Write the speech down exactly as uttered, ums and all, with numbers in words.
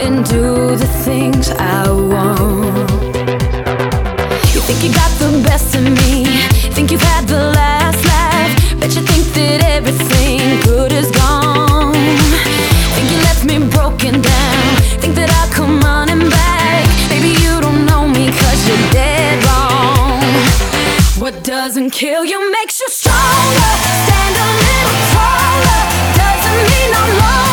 and do the things I want. You think you got the best of me, think you've had the last laugh, bet you think that everything good is gone. Think you left me broken down, think that I'll come running back. Baby, you don't know me cause you're dead wrong. What doesn't kill you makes you stronger. Stand a little taller, doesn't mean I'm lost.